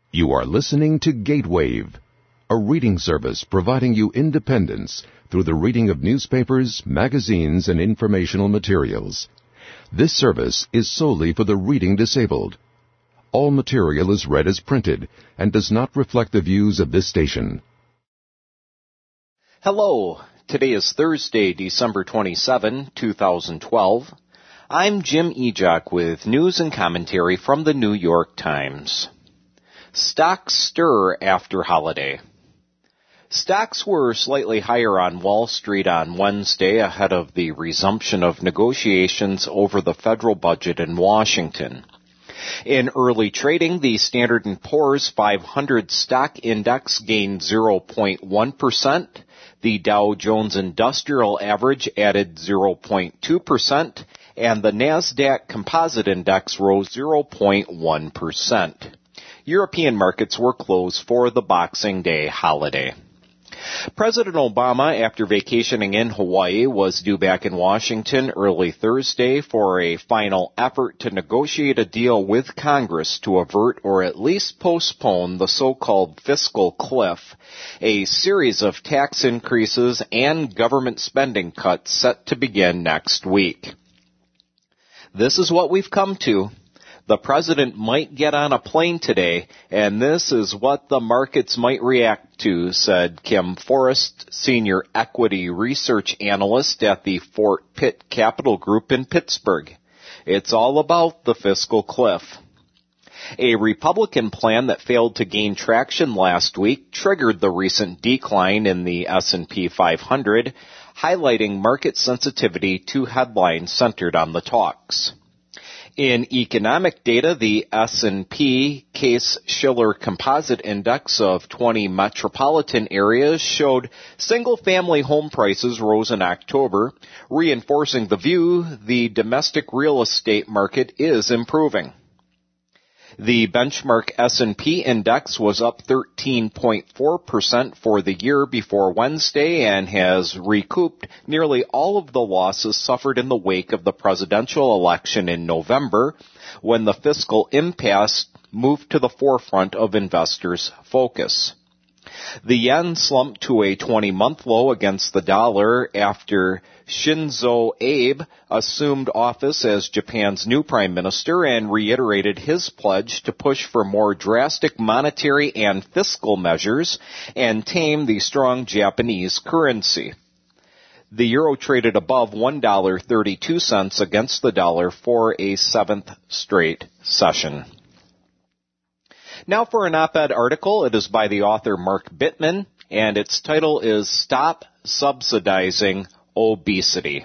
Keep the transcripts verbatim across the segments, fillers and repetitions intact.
You are listening to Gatewave, a reading service providing you independence through the reading of newspapers, magazines, and informational materials. This service is solely for the reading disabled. All material is read as printed and does not reflect the views of this station. Hello. Today is Thursday, December twenty-seventh, two thousand twelve. I'm Jim Ejak with news and commentary from the New York Times. Stocks stir after holiday. Stocks were slightly higher on Wall Street on Wednesday ahead of the resumption of negotiations over the federal budget in Washington. In early trading, the Standard and Poor's five hundred stock index gained zero point one percent. The Dow Jones Industrial Average added zero point two percent, and the Nasdaq Composite Index rose zero point one percent. European markets were closed for the Boxing Day holiday. President Obama, after vacationing in Hawaii, was due back in Washington early Thursday for a final effort to negotiate a deal with Congress to avert or at least postpone the so-called fiscal cliff, a series of tax increases and government spending cuts set to begin next week. This is what we've come to. The president might get on a plane today, and this is what the markets might react to, said Kim Forrest, senior equity research analyst at the Fort Pitt Capital Group in Pittsburgh. It's all about the fiscal cliff. A Republican plan that failed to gain traction last week triggered the recent decline in the S and P five hundred, highlighting market sensitivity to headlines centered on the talks. In economic data, the S and P Case-Shiller Composite Index of twenty metropolitan areas showed single-family home prices rose in October, reinforcing the view the domestic real estate market is improving. The benchmark S and P index was up thirteen point four percent for the year before Wednesday and has recouped nearly all of the losses suffered in the wake of the presidential election in November, when the fiscal impasse moved to the forefront of investors' focus. The yen slumped to a twenty-month low against the dollar after Shinzo Abe assumed office as Japan's new prime minister and reiterated his pledge to push for more drastic monetary and fiscal measures and tame the strong Japanese currency. The euro traded above one dollar and thirty-two cents against the dollar for a seventh straight session. Now for an op-ed article. It is by the author Mark Bittman, and its title is Stop Subsidizing Obesity.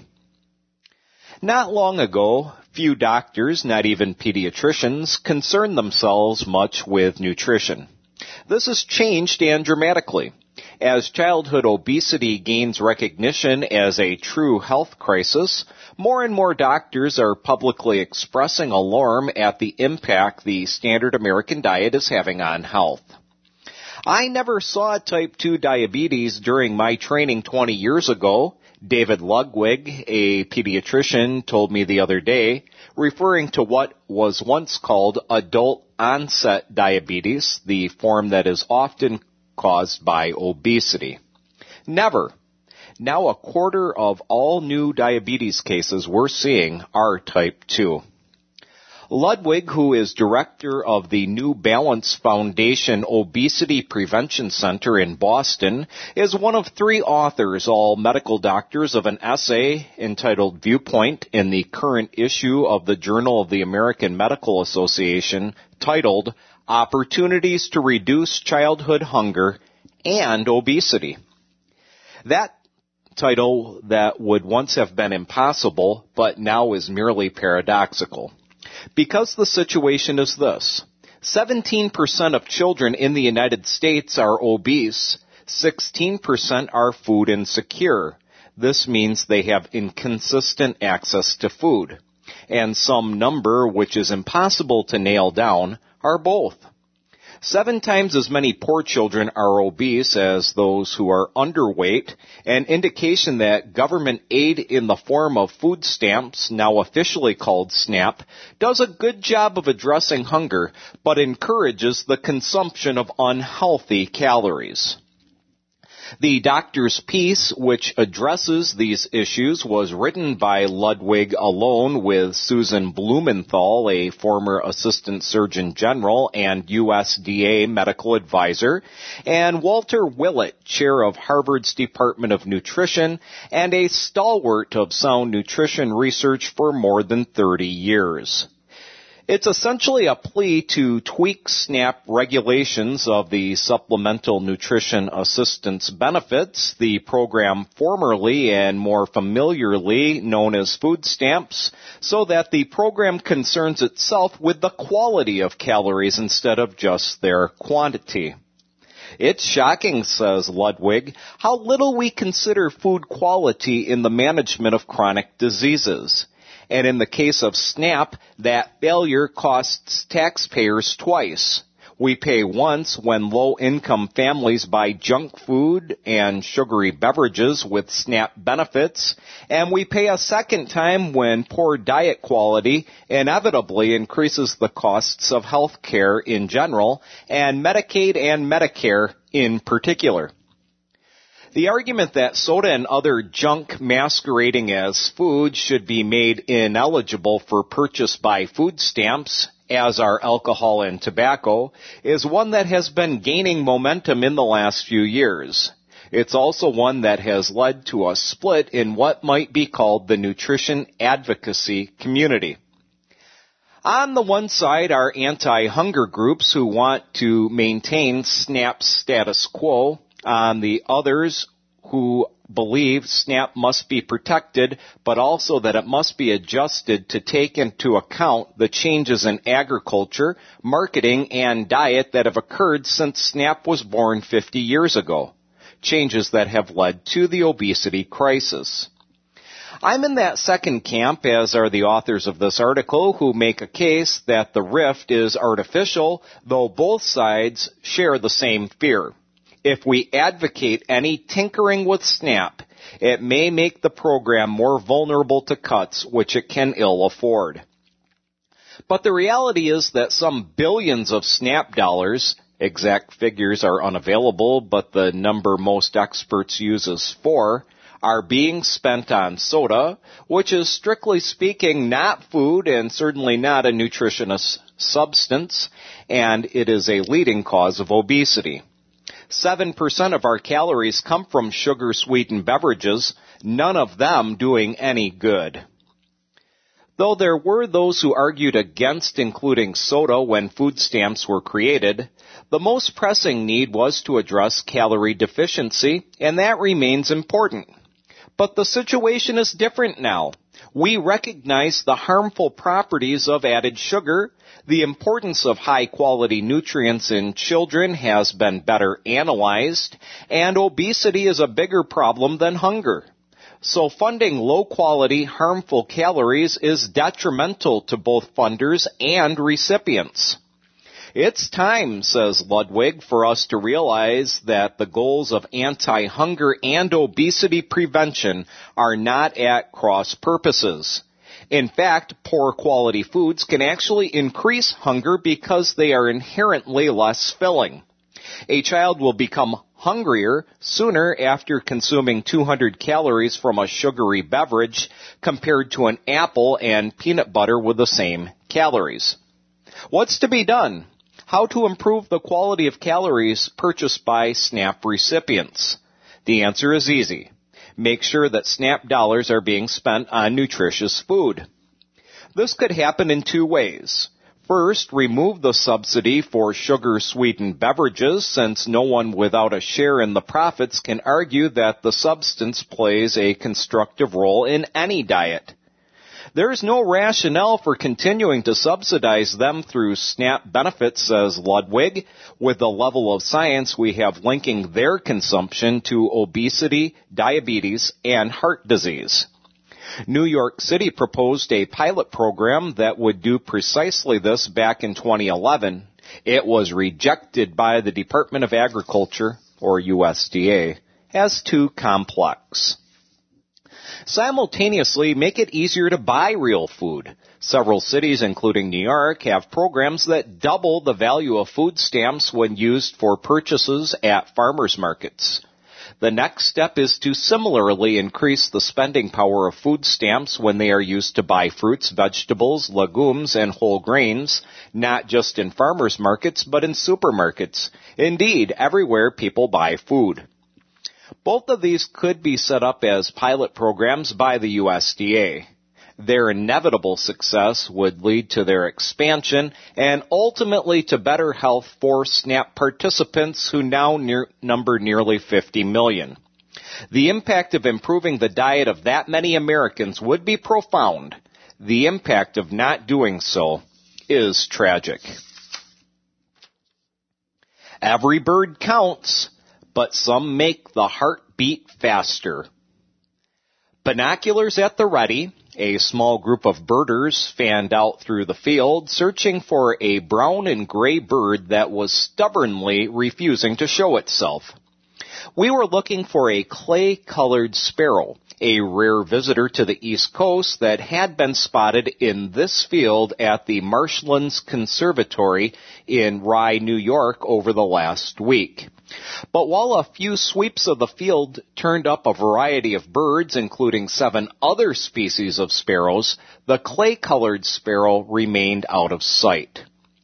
Not long ago, few doctors, not even pediatricians, concerned themselves much with nutrition. This has changed and dramatically. As childhood obesity gains recognition as a true health crisis, more and more doctors are publicly expressing alarm at the impact the standard American diet is having on health. I never saw type two diabetes during my training twenty years ago, David Ludwig, a pediatrician, told me the other day, referring to what was once called adult onset diabetes, the form that is often caused by obesity. Never. Now a quarter of all new diabetes cases we're seeing are type two. Ludwig, who is director of the New Balance Foundation Obesity Prevention Center in Boston, is one of three authors, all medical doctors, of an essay entitled Viewpoint in the current issue of the Journal of the American Medical Association, titled Opportunities to Reduce Childhood Hunger and Obesity. That title that would once have been impossible, but now is merely paradoxical. Because the situation is this: seventeen percent of children in the United States are obese, sixteen percent are food insecure. This means they have inconsistent access to food. And some number, which is impossible to nail down, are both. Seven times as many poor children are obese as those who are underweight, an indication that government aid in the form of food stamps, now officially called SNAP, does a good job of addressing hunger, but encourages the consumption of unhealthy calories. The doctor's piece, which addresses these issues, was written by Ludwig alone with Susan Blumenthal, a former Assistant Surgeon General and U S D A medical advisor, and Walter Willett, chair of Harvard's Department of Nutrition and a stalwart of sound nutrition research for more than thirty years. It's essentially a plea to tweak SNAP regulations of the Supplemental Nutrition Assistance Benefits, the program formerly and more familiarly known as food stamps, so that the program concerns itself with the quality of calories instead of just their quantity. It's shocking, says Ludwig, how little we consider food quality in the management of chronic diseases. And in the case of SNAP, that failure costs taxpayers twice. We pay once when low-income families buy junk food and sugary beverages with SNAP benefits, and we pay a second time when poor diet quality inevitably increases the costs of health care in general, and Medicaid and Medicare in particular. The argument that soda and other junk masquerading as food should be made ineligible for purchase by food stamps, as are alcohol and tobacco, is one that has been gaining momentum in the last few years. It's also one that has led to a split in what might be called the nutrition advocacy community. On the one side are anti-hunger groups who want to maintain SNAP's status quo. On the others who believe SNAP must be protected, but also that it must be adjusted to take into account the changes in agriculture, marketing, and diet that have occurred since SNAP was born fifty years ago, changes that have led to the obesity crisis. I'm in that second camp, as are the authors of this article, who make a case that the rift is artificial, though both sides share the same fear. If we advocate any tinkering with SNAP, it may make the program more vulnerable to cuts which it can ill afford. But the reality is that some billions of SNAP dollars, exact figures are unavailable, but the number most experts use is four, are being spent on soda, which is strictly speaking not food and certainly not a nutritious substance, and it is a leading cause of obesity. Seven percent of our calories come from sugar-sweetened beverages, none of them doing any good. Though there were those who argued against including soda when food stamps were created, the most pressing need was to address calorie deficiency, and that remains important. But the situation is different now. We recognize the harmful properties of added sugar. The importance of high-quality nutrients in children has been better analyzed, and obesity is a bigger problem than hunger. So funding low-quality, harmful calories is detrimental to both funders and recipients. It's time, says Ludwig, for us to realize that the goals of anti-hunger and obesity prevention are not at cross purposes. In fact, poor quality foods can actually increase hunger because they are inherently less filling. A child will become hungrier sooner after consuming two hundred calories from a sugary beverage compared to an apple and peanut butter with the same calories. What's to be done? How to improve the quality of calories purchased by SNAP recipients? The answer is easy. Make sure that SNAP dollars are being spent on nutritious food. This could happen in two ways. First, remove the subsidy for sugar-sweetened beverages, since no one without a share in the profits can argue that the substance plays a constructive role in any diet. There is no rationale for continuing to subsidize them through SNAP benefits, says Ludwig, with the level of science we have linking their consumption to obesity, diabetes, and heart disease. New York City proposed a pilot program that would do precisely this back in twenty eleven, It was rejected by the Department of Agriculture, or U S D A, as too complex. Simultaneously, make it easier to buy real food. Several cities, including New York, have programs that double the value of food stamps when used for purchases at farmers markets. The next step is to similarly increase the spending power of food stamps when they are used to buy fruits, vegetables, legumes, and whole grains, not just in farmers markets, but in supermarkets. Indeed, everywhere people buy food. Both of these could be set up as pilot programs by the U S D A. Their inevitable success would lead to their expansion and ultimately to better health for SNAP participants who now near, number nearly fifty million. The impact of improving the diet of that many Americans would be profound. The impact of not doing so is tragic. Every bird counts, but some make the heart beat faster. Binoculars at the ready, a small group of birders fanned out through the field, searching for a brown and gray bird that was stubbornly refusing to show itself. We were looking for a clay-colored sparrow, a rare visitor to the East Coast that had been spotted in this field at the Marshlands Conservatory in Rye, New York over the last week. But while a few sweeps of the field turned up a variety of birds, including seven other species of sparrows, the clay-colored sparrow remained out of sight.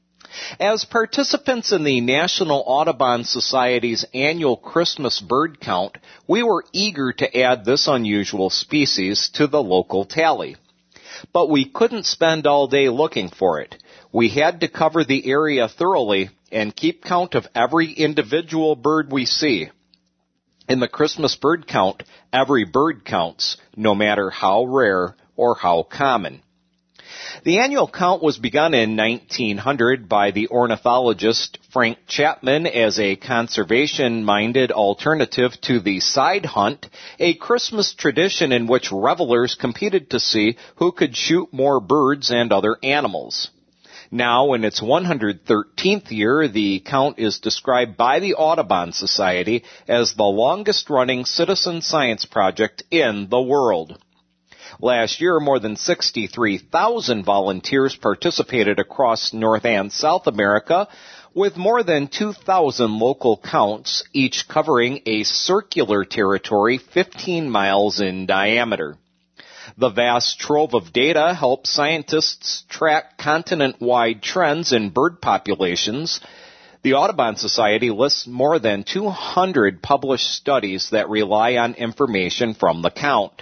As participants in the National Audubon Society's annual Christmas bird count, we were eager to add this unusual species to the local tally. But we couldn't spend all day looking for it. We had to cover the area thoroughly and keep count of every individual bird we see. In the Christmas bird count, every bird counts, no matter how rare or how common. The annual count was begun in nineteen hundred by the ornithologist Frank Chapman as a conservation-minded alternative to the side hunt, a Christmas tradition in which revelers competed to see who could shoot more birds and other animals. Now, in its one hundred thirteenth year, the count is described by the Audubon Society as the longest-running citizen science project in the world. Last year, more than sixty-three thousand volunteers participated across North and South America, with more than two thousand local counts, each covering a circular territory fifteen miles in diameter. The vast trove of data helps scientists track continent-wide trends in bird populations. The Audubon Society lists more than two hundred published studies that rely on information from the count.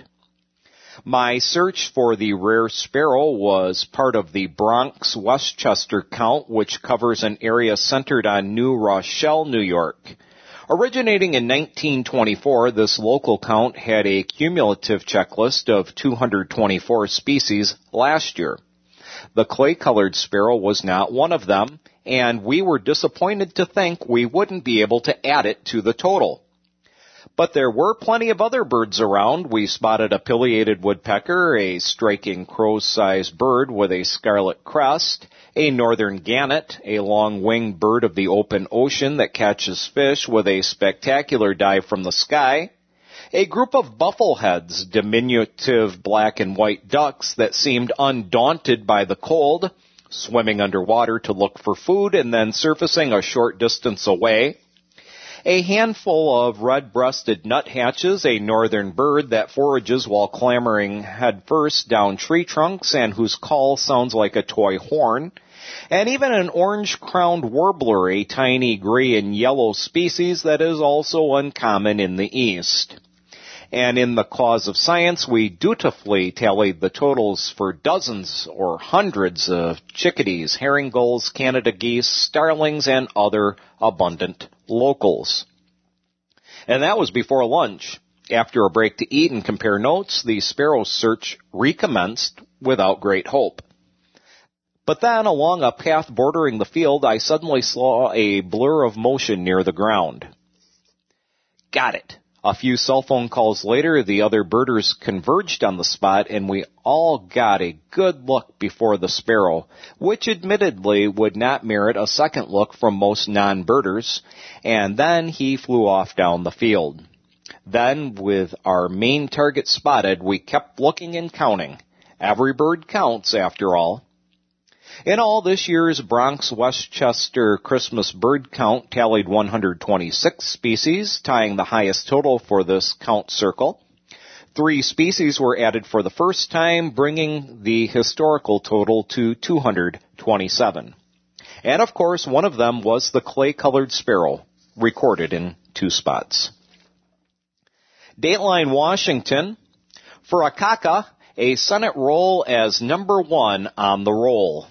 My search for the rare sparrow was part of the Bronx-Westchester count, which covers an area centered on New Rochelle, New York. Originating in nineteen twenty-four, this local count had a cumulative checklist of two hundred twenty-four species last year. The clay-colored sparrow was not one of them, and we were disappointed to think we wouldn't be able to add it to the total. But there were plenty of other birds around. We spotted a pileated woodpecker, a striking crow-sized bird with a scarlet crest, a northern gannet, a long-winged bird of the open ocean that catches fish with a spectacular dive from the sky, a group of buffleheads, diminutive black and white ducks that seemed undaunted by the cold, swimming underwater to look for food and then surfacing a short distance away, a handful of red-breasted nuthatches, a northern bird that forages while clambering headfirst down tree trunks and whose call sounds like a toy horn, and even an orange-crowned warbler, a tiny gray and yellow species that is also uncommon in the East. And in the cause of science, we dutifully tallied the totals for dozens or hundreds of chickadees, herring gulls, Canada geese, starlings, and other abundant locals. And that was before lunch. After a break to eat and compare notes, the sparrow search recommenced without great hope. But then, along a path bordering the field, I suddenly saw a blur of motion near the ground. Got it. A few cell phone calls later, the other birders converged on the spot, and we all got a good look before the sparrow, which admittedly would not merit a second look from most non-birders, and then he flew off down the field. Then, with our main target spotted, we kept looking and counting. Every bird counts, after all. In all, this year's Bronx Westchester Christmas bird count tallied one hundred twenty-six species, tying the highest total for this count circle. Three species were added for the first time, bringing the historical total to two hundred twenty-seven. And of course, one of them was the clay-colored sparrow, recorded in two spots. Dateline Washington. For Akaka, a Senate roll as number one on the roll.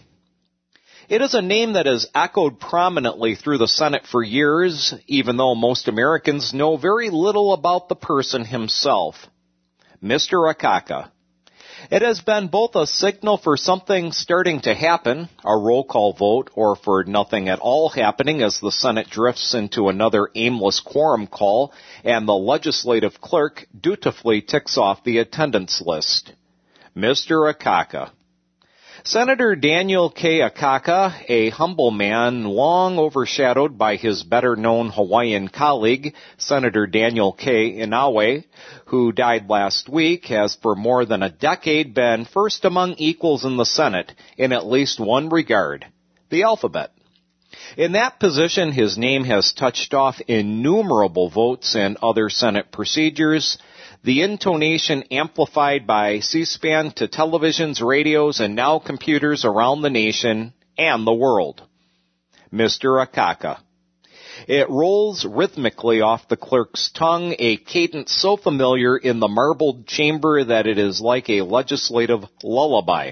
It is a name that has echoed prominently through the Senate for years, even though most Americans know very little about the person himself. Mister Akaka. It has been both a signal for something starting to happen, a roll call vote, or for nothing at all happening as the Senate drifts into another aimless quorum call and the legislative clerk dutifully ticks off the attendance list. Mister Akaka. Senator Daniel K. Akaka, a humble man long overshadowed by his better-known Hawaiian colleague, Senator Daniel K. Inouye, who died last week, has for more than a decade been first among equals in the Senate in at least one regard, the alphabet. In that position, his name has touched off innumerable votes and other Senate procedures, the intonation amplified by C-SPAN to televisions, radios, and now computers around the nation and the world. Mister Akaka. It rolls rhythmically off the clerk's tongue, a cadence so familiar in the marbled chamber that it is like a legislative lullaby.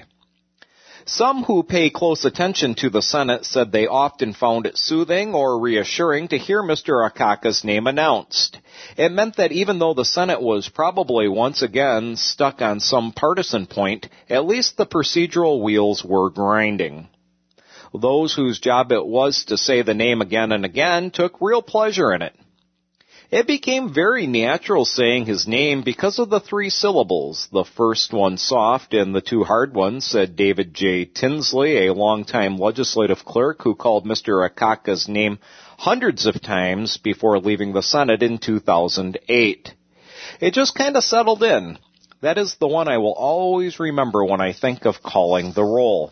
Some who pay close attention to the Senate said they often found it soothing or reassuring to hear Mister Akaka's name announced. It meant that even though the Senate was probably once again stuck on some partisan point, at least the procedural wheels were grinding. Those whose job it was to say the name again and again took real pleasure in it. It became very natural saying his name because of the three syllables, the first one soft and the two hard ones, said David J. Tinsley, a longtime legislative clerk who called Mister Akaka's name hundreds of times before leaving the Senate in two thousand eight. It just kind of settled in. That is the one I will always remember when I think of calling the roll.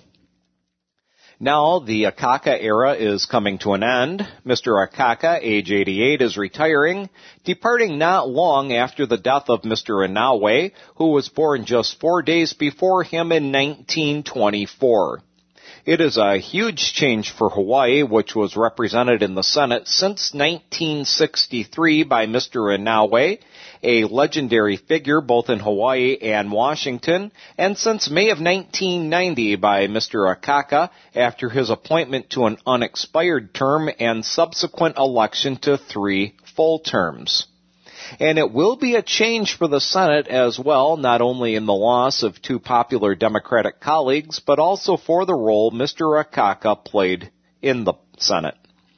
Now, the Akaka era is coming to an end. Mister Akaka, age eighty-eight, is retiring, departing not long after the death of Mister Inouye, who was born just four days before him in nineteen twenty-four. It is a huge change for Hawaii, which was represented in the Senate since nineteen sixty-three by Mister Inouye, a legendary figure both in Hawaii and Washington, and since May of nineteen ninety by Mister Akaka after his appointment to an unexpired term and subsequent election to three full terms. And it will be a change for the Senate as well, not only in the loss of two popular Democratic colleagues, but also for the role Mister Akaka played in the Senate.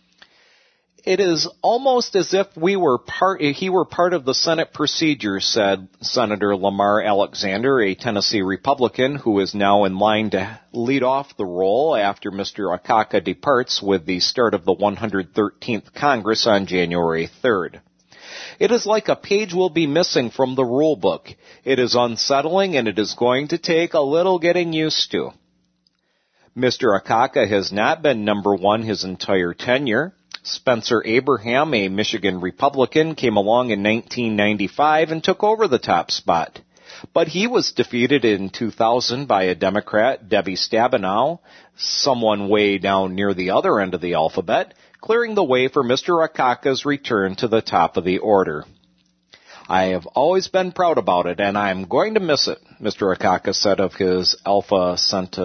It is almost as if we were part, he were part of the Senate procedure, said Senator Lamar Alexander, a Tennessee Republican who is now in line to lead off the role after Mister Akaka departs with the start of the one hundred thirteenth Congress on January third. It is like a page will be missing from the rule book. It is unsettling and it is going to take a little getting used to. Mister Akaka has not been number one his entire tenure. Spencer Abraham, a Michigan Republican, came along in nineteen ninety-five and took over the top spot. But he was defeated in two thousand by a Democrat, Debbie Stabenow, someone way down near the other end of the alphabet, clearing the way for Mister Akaka's return to the top of the order. I have always been proud about it, and I'm going to miss it, Mister Akaka said of his Alpha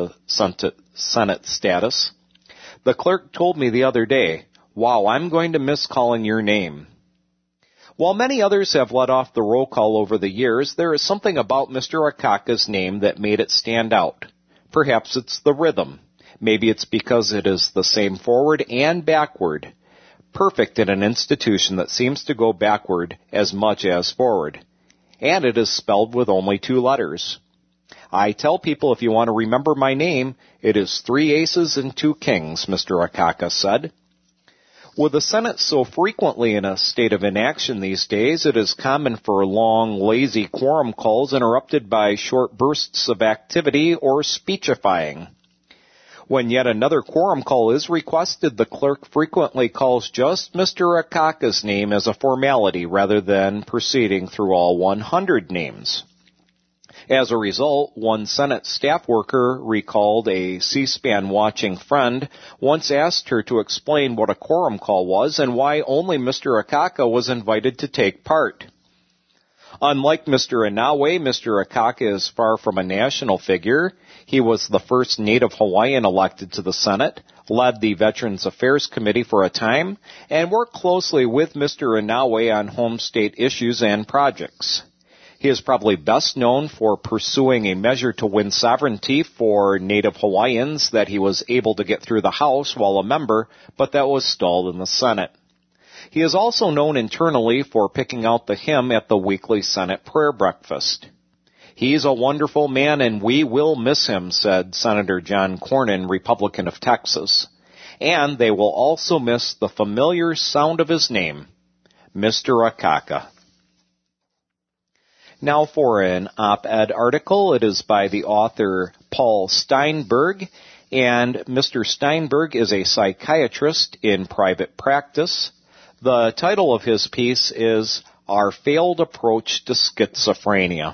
Senate status. The clerk told me the other day, "Wow, I'm going to miss calling your name." While many others have led off the roll call over the years, there is something about Mister Akaka's name that made it stand out. Perhaps it's the rhythm. Maybe it's because it is the same forward and backward. perfect in an institution that seems to go backward as much as forward. And it is spelled with only two letters. I tell people if you want to remember my name, it is three aces and two kings, Mister Akaka said. With the Senate so frequently in a state of inaction these days, it is common for long, lazy quorum calls interrupted by short bursts of activity or speechifying. When yet another quorum call is requested, the clerk frequently calls just Mister Akaka's name as a formality rather than proceeding through all one hundred names. As a result, one Senate staff worker recalled a C-SPAN watching friend once asked her to explain what a quorum call was and why only Mister Akaka was invited to take part. Unlike Mister Inouye, Mister Akaka is far from a national figure. He was the first native Hawaiian elected to the Senate, led the Veterans Affairs Committee for a time, and worked closely with Mister Inouye on home state issues and projects. He is probably best known for pursuing a measure to win sovereignty for Native Hawaiians that he was able to get through the House while a member, but that was stalled in the Senate. He is also known internally for picking out the hymn at the weekly Senate prayer breakfast. He's a wonderful man and we will miss him, said Senator John Cornyn, Republican of Texas. And they will also miss the familiar sound of his name, Mister Akaka. Now for an op-ed article. It is by the author Paul Steinberg, and Mister Steinberg is a psychiatrist in private practice. The title of his piece is Our Failed Approach to Schizophrenia.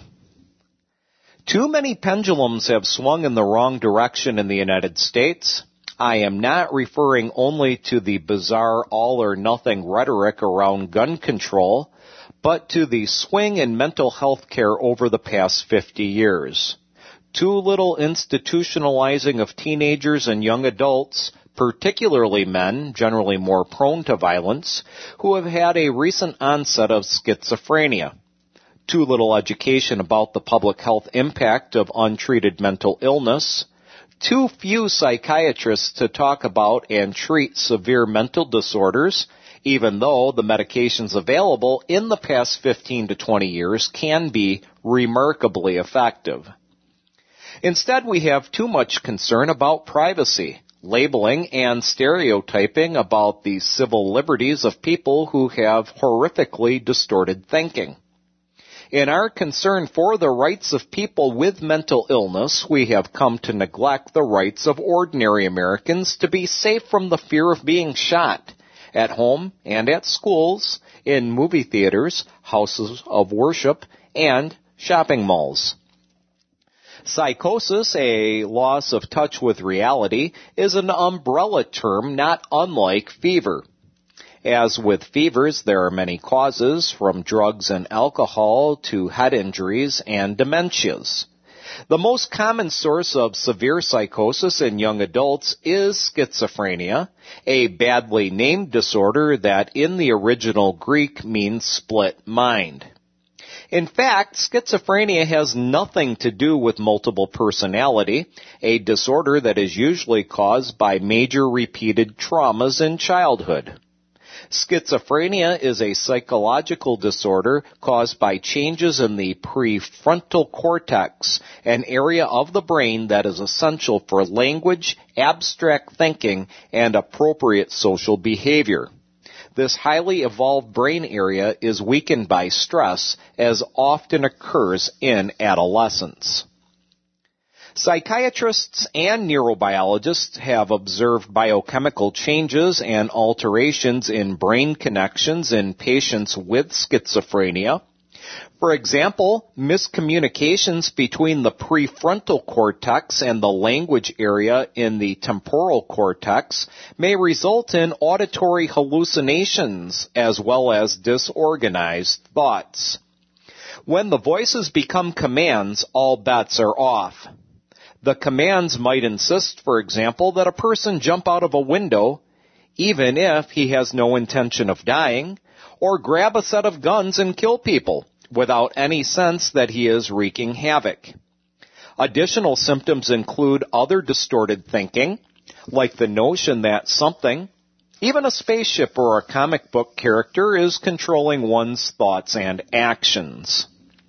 Too many pendulums have swung in the wrong direction in the United States. I am not referring only to the bizarre all-or-nothing rhetoric around gun control, but to the swing in mental health care over the past fifty years. Too little institutionalizing of teenagers and young adults, particularly men, generally more prone to violence, who have had a recent onset of schizophrenia. Too little education about the public health impact of untreated mental illness. Too few psychiatrists to talk about and treat severe mental disorders, even though the medications available in the past fifteen to twenty years can be remarkably effective. Instead, we have too much concern about privacy, labeling, and stereotyping about the civil liberties of people who have horrifically distorted thinking. In our concern for the rights of people with mental illness, we have come to neglect the rights of ordinary Americans to be safe from the fear of being shot, at home and at schools, in movie theaters, houses of worship, and shopping malls. Psychosis, a loss of touch with reality, is an umbrella term not unlike fever. As with fevers, there are many causes, from drugs and alcohol to head injuries and dementias. The most common source of severe psychosis in young adults is schizophrenia, a badly named disorder that in the original Greek means split mind. In fact, schizophrenia has nothing to do with multiple personality, a disorder that is usually caused by major repeated traumas in childhood. Schizophrenia is a psychological disorder caused by changes in the prefrontal cortex, an area of the brain that is essential for language, abstract thinking, and appropriate social behavior. This highly evolved brain area is weakened by stress, as often occurs in adolescence. Psychiatrists and neurobiologists have observed biochemical changes and alterations in brain connections in patients with schizophrenia. For example, miscommunications between the prefrontal cortex and the language area in the temporal cortex may result in auditory hallucinations as well as disorganized thoughts. When the voices become commands, all bets are off. The commands might insist, for example, that a person jump out of a window, even if he has no intention of dying, or grab a set of guns and kill people, without any sense that he is wreaking havoc. Additional symptoms include other distorted thinking, like the notion that something, Even a spaceship or a comic book character is controlling one's thoughts and actions.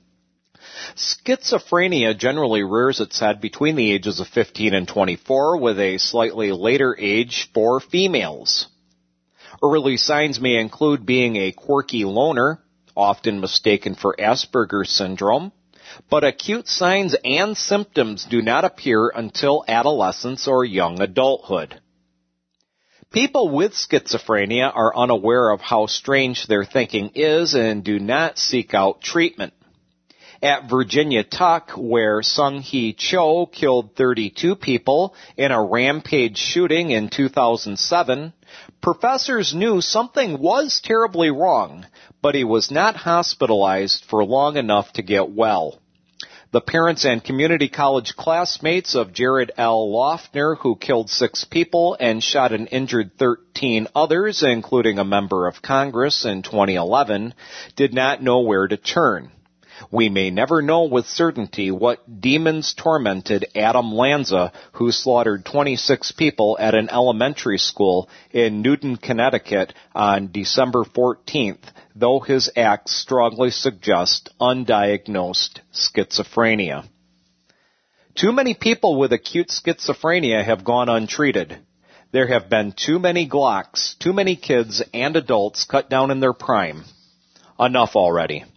Schizophrenia generally rears its head between the ages of fifteen and twenty-four, with a slightly later age for females. Early signs may include being a quirky loner, often mistaken for Asperger's syndrome, but acute signs and symptoms do not appear until adolescence or young adulthood. People with schizophrenia are unaware of how strange their thinking is and do not seek out treatment. At Virginia Tech, where Sung-Hee Cho killed thirty-two people in a rampage shooting in two thousand seven, professors knew something was terribly wrong, but he was not hospitalized for long enough to get well. The parents and community college classmates of Jared L. Loughner, who killed six people and shot and injured thirteen others, including a member of Congress in twenty eleven, did not know where to turn. We may never know with certainty what demons tormented Adam Lanza, who slaughtered twenty-six people at an elementary school in Newton, Connecticut on December fourteenth, though his acts strongly suggest undiagnosed schizophrenia. Too many people with acute schizophrenia have gone untreated. There have been too many Glocks, too many kids and adults cut down in their prime. Enough already.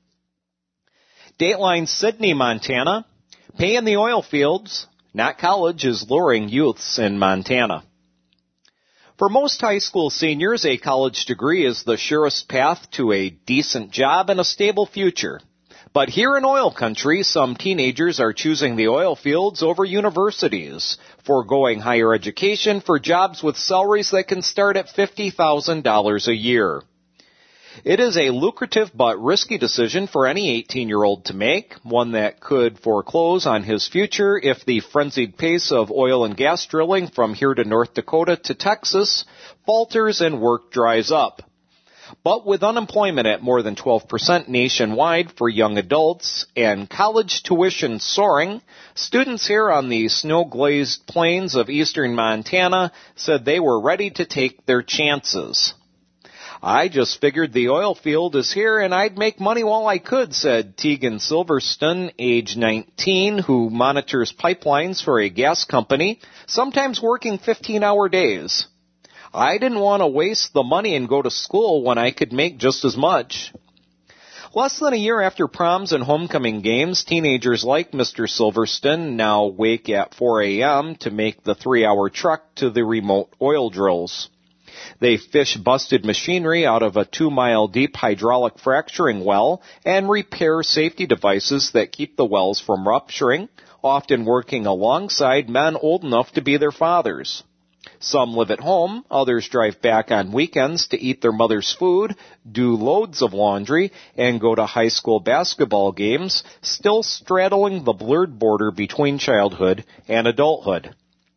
Dateline Sydney, Montana. Pay in the oil fields, not college, is luring youths in Montana. For most high school seniors, a college degree is the surest path to a decent job and a stable future. But here in oil country, some teenagers are choosing the oil fields over universities, foregoing higher education for jobs with salaries that can start at fifty thousand dollars a year. It is a lucrative but risky decision for any eighteen-year-old to make, one that could foreclose on his future if the frenzied pace of oil and gas drilling from here to North Dakota to Texas falters and work dries up. But with unemployment at more than twelve percent nationwide for young adults and college tuition soaring, students here on the snow-glazed plains of eastern Montana said they were ready to take their chances. I just figured the oil field is here and I'd make money while I could, said Tegan Silverston, age nineteen, who monitors pipelines for a gas company, sometimes working fifteen-hour days. I didn't want to waste the money and go to school when I could make just as much. Less than a year after proms and homecoming games, teenagers like Mister Silverston now wake at four a.m. to make the three-hour trek to the remote oil drills. They fish busted machinery out of a two-mile deep hydraulic fracturing well and repair safety devices that keep the wells from rupturing, often working alongside men old enough to be their fathers. Some live at home, others drive back on weekends to eat their mother's food, do loads of laundry, and go to high school basketball games, still straddling the blurred border between childhood and adulthood.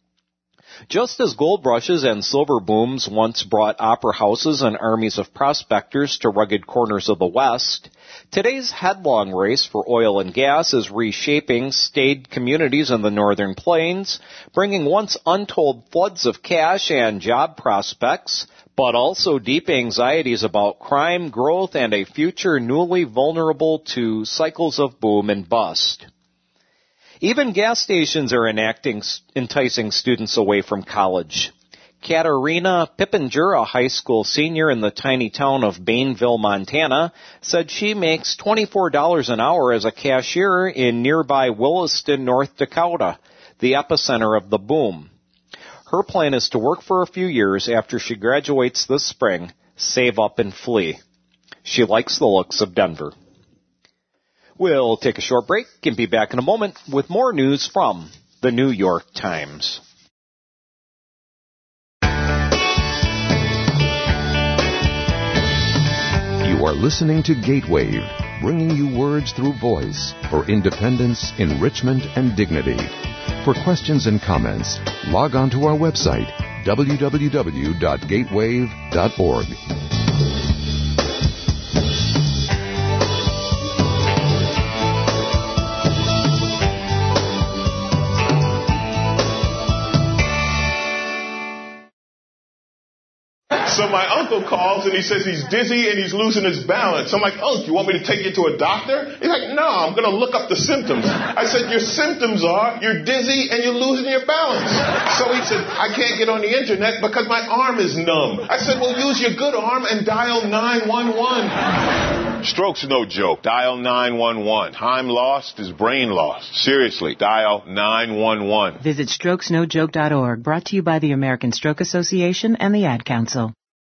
Just as gold rushes and silver booms once brought opera houses and armies of prospectors to rugged corners of the West, today's headlong race for oil and gas is reshaping staid communities in the northern plains, bringing once untold floods of cash and job prospects, but also deep anxieties about crime, growth, and a future newly vulnerable to cycles of boom and bust. Even gas stations are enacting, enticing students away from college. Katarina Pippinger, a high school senior in the tiny town of Bainville, Montana, said she makes twenty-four dollars an hour as a cashier in nearby Williston, North Dakota, the epicenter of the boom. Her plan is to work for a few years after she graduates this spring, save up and flee. She likes the looks of Denver. We'll take a short break and be back in a moment with more news from the New York Times. You are listening to Gatewave, bringing you words through voice for independence, enrichment, and dignity. For questions and comments, log on to our website, w w w dot gatewave dot org. uncle calls and he says he's dizzy and he's losing his balance. I'm like, Unc, you want me to take you to a doctor? He's like, no, I'm going to look up the symptoms. I said, your symptoms are you're dizzy and you're losing your balance. So he said, I can't get on the internet because my arm is numb. I said, well, use your good arm and dial nine one one. Stroke's no joke. Dial nine one one. Time lost is brain lost. Seriously, dial nine one one. Visit strokes no joke dot org, brought to you by the American Stroke Association and the Ad Council.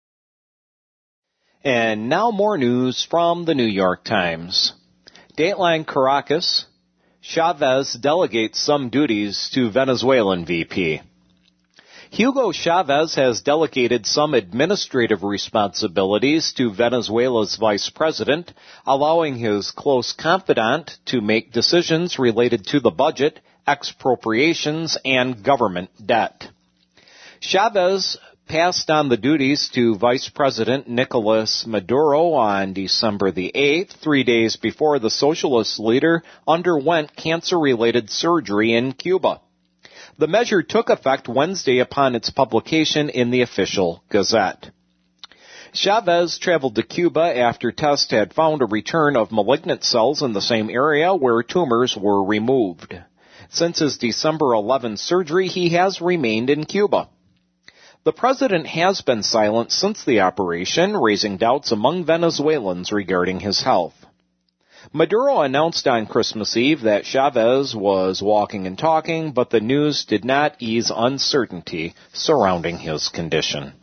And now more news from the New York Times. Dateline Caracas. Chavez delegates some duties to Venezuelan V P. Hugo Chavez has delegated some administrative responsibilities to Venezuela's vice president, allowing his close confidant to make decisions related to the budget, expropriations, and government debt. Chavez passed on the duties to Vice President Nicolas Maduro on December the eighth, three days before the socialist leader underwent cancer-related surgery in Cuba. The measure took effect Wednesday upon its publication in the official Gazette. Chavez traveled to Cuba after tests had found a return of malignant cells in the same area where tumors were removed. Since his December eleventh surgery, he has remained in Cuba. The president has been silent since the operation, raising doubts among Venezuelans regarding his health. Maduro announced on Christmas Eve that Chavez was walking and talking, but the news did not ease uncertainty surrounding his condition.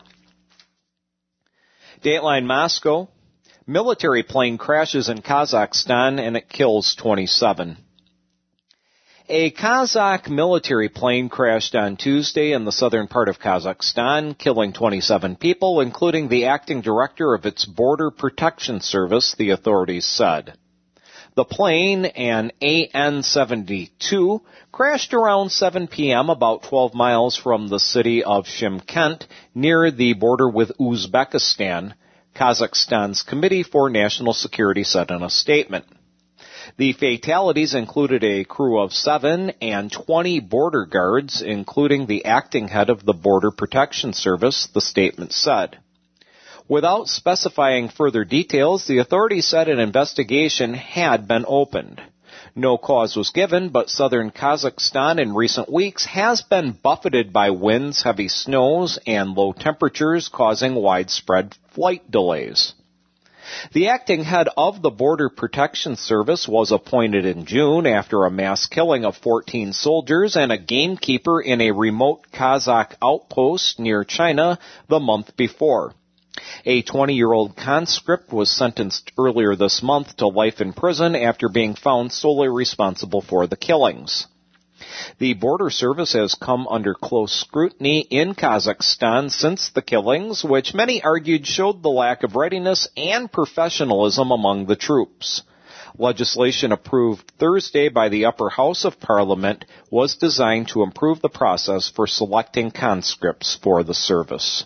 Dateline Moscow. Military plane crashes in Kazakhstan and it kills twenty-seven. A Kazakh military plane crashed on Tuesday in the southern part of Kazakhstan, killing twenty-seven people, including the acting director of its Border Protection Service, the authorities said. The plane, an A N seventy-two, crashed around seven p.m. about twelve miles from the city of Shymkent, near the border with Uzbekistan, Kazakhstan's Committee for National Security said in a statement. The fatalities included a crew of seven and twenty border guards, including the acting head of the Border Protection Service, the statement said. Without specifying further details, the authorities said an investigation had been opened. No cause was given, but southern Kazakhstan in recent weeks has been buffeted by winds, heavy snows, and low temperatures causing widespread flight delays. The acting head of the Border Protection Service was appointed in June after a mass killing of fourteen soldiers and a gamekeeper in a remote Kazakh outpost near China the month before. A twenty-year-old conscript was sentenced earlier this month to life in prison after being found solely responsible for the killings. The Border Service has come under close scrutiny in Kazakhstan since the killings, which many argued showed the lack of readiness and professionalism among the troops. Legislation approved Thursday by the upper house of Parliament was designed to improve the process for selecting conscripts for the service.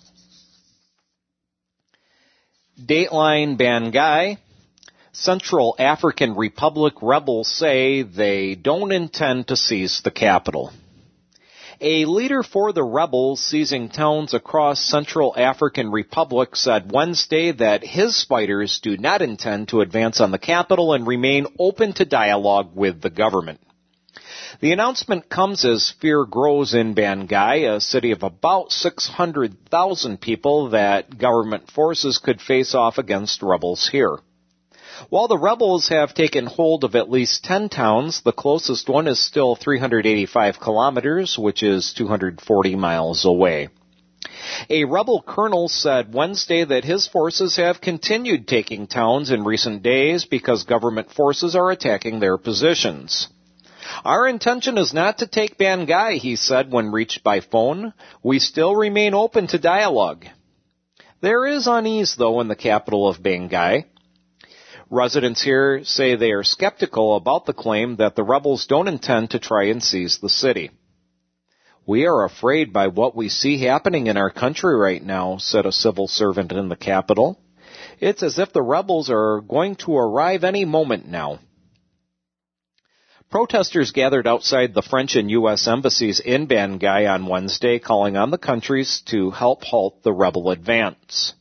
Dateline Bangui. Central African Republic rebels say they don't intend to seize the capital. A leader for the rebels seizing towns across Central African Republic said Wednesday that his fighters do not intend to advance on the capital and remain open to dialogue with the government. The announcement comes as fear grows in Bangui, a city of about six hundred thousand people, that government forces could face off against rebels here. While the rebels have taken hold of at least ten towns, the closest one is still three hundred eighty-five kilometers, which is two hundred forty miles away. A rebel colonel said Wednesday that his forces have continued taking towns in recent days because government forces are attacking their positions. Our intention is not to take Bangui, he said when reached by phone. We still remain open to dialogue. There is unease, though, in the capital of Bangui. Residents here say they are skeptical about the claim that the rebels don't intend to try and seize the city. We are afraid by what we see happening in our country right now, said a civil servant in the capital. It's as if the rebels are going to arrive any moment now. Protesters gathered outside the French and U S embassies in Bangui on Wednesday, calling on the countries to help halt the rebel advance.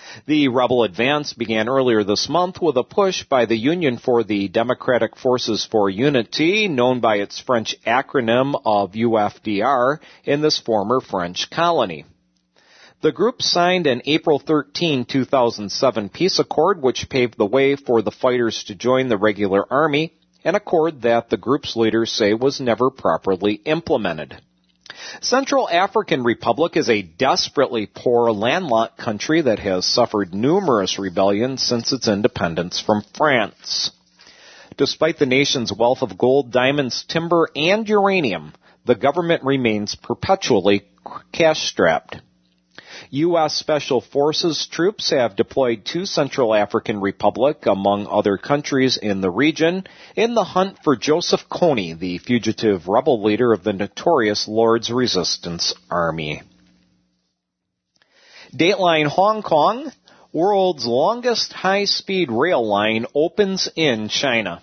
The rebel advance began earlier this month with a push by the Union for the Democratic Forces for Unity, known by its French acronym of U F D R, in this former French colony. The group signed an April thirteenth, two thousand seven peace accord which paved the way for the fighters to join the regular army, an accord that the group's leaders say was never properly implemented. Central African Republic is a desperately poor landlocked country that has suffered numerous rebellions since its independence from France. Despite the nation's wealth of gold, diamonds, timber, and uranium, the government remains perpetually cash-strapped. U S Special Forces troops have deployed to Central African Republic, among other countries in the region, in the hunt for Joseph Kony, the fugitive rebel leader of the notorious Lord's Resistance Army. Dateline Hong Kong, world's longest high-speed rail line opens in China.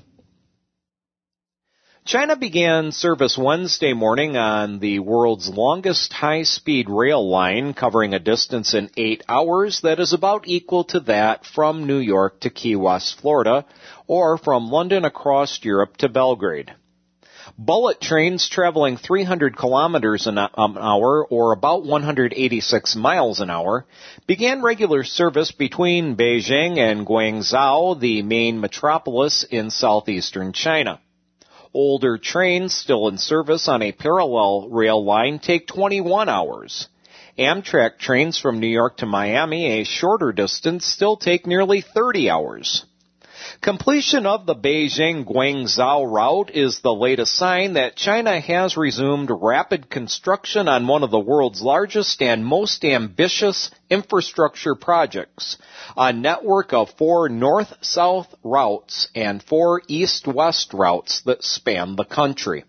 China began service Wednesday morning on the world's longest high-speed rail line, covering a distance in eight hours that is about equal to that from New York to Key West, Florida, or from London across Europe to Belgrade. Bullet trains traveling three hundred kilometers an hour, or about one hundred eighty-six miles an hour, began regular service between Beijing and Guangzhou, the main metropolis in southeastern China. Older trains still in service on a parallel rail line take twenty-one hours. Amtrak trains from New York to Miami, a shorter distance, still take nearly thirty hours. Completion of the Beijing-Guangzhou route is the latest sign that China has resumed rapid construction on one of the world's largest and most ambitious infrastructure projects, a network of four north-south routes and four east-west routes that span the country.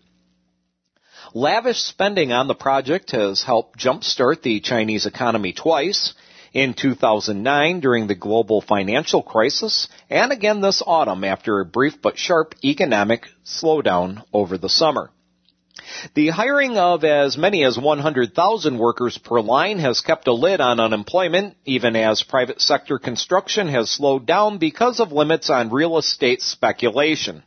Lavish spending on the project has helped jumpstart the Chinese economy twice, in two thousand nine during the global financial crisis, and again this autumn after a brief but sharp economic slowdown over the summer. The hiring of as many as one hundred thousand workers per line has kept a lid on unemployment, even as private sector construction has slowed down because of limits on real estate speculation.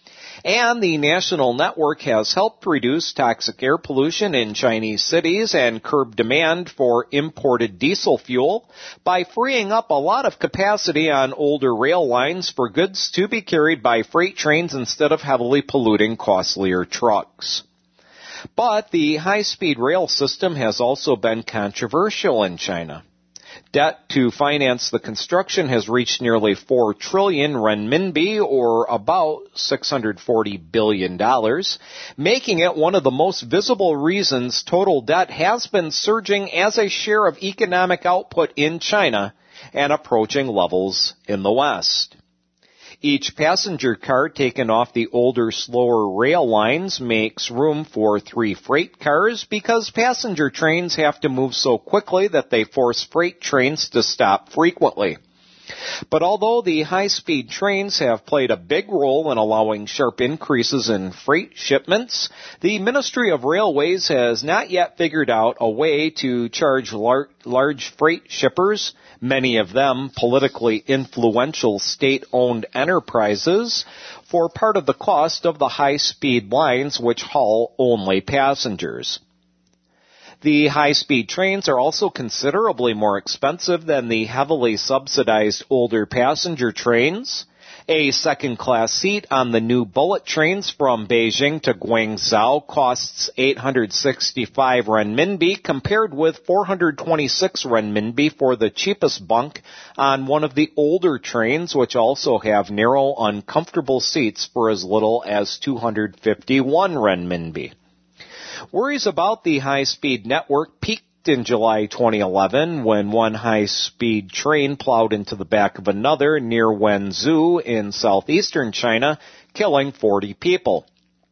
And the national network has helped reduce toxic air pollution in Chinese cities and curb demand for imported diesel fuel by freeing up a lot of capacity on older rail lines for goods to be carried by freight trains instead of heavily polluting costlier trucks. But the high-speed rail system has also been controversial in China. Debt to finance the construction has reached nearly four trillion renminbi, or about six hundred forty billion dollars, making it one of the most visible reasons total debt has been surging as a share of economic output in China and approaching levels in the West. Each passenger car taken off the older, slower rail lines makes room for three freight cars because passenger trains have to move so quickly that they force freight trains to stop frequently. But although the high-speed trains have played a big role in allowing sharp increases in freight shipments, the Ministry of Railways has not yet figured out a way to charge lar- large freight shippers, many of them politically influential state-owned enterprises, for part of the cost of the high-speed lines which haul only passengers. The high-speed trains are also considerably more expensive than the heavily subsidized older passenger trains. A second-class seat on the new bullet trains from Beijing to Guangzhou costs eight hundred sixty-five renminbi compared with four hundred twenty-six renminbi for the cheapest bunk on one of the older trains, which also have narrow, uncomfortable seats for as little as two hundred fifty-one renminbi. Worries about the high-speed network peaked in July twenty eleven when one high-speed train plowed into the back of another near Wenzhou in southeastern China, killing forty people.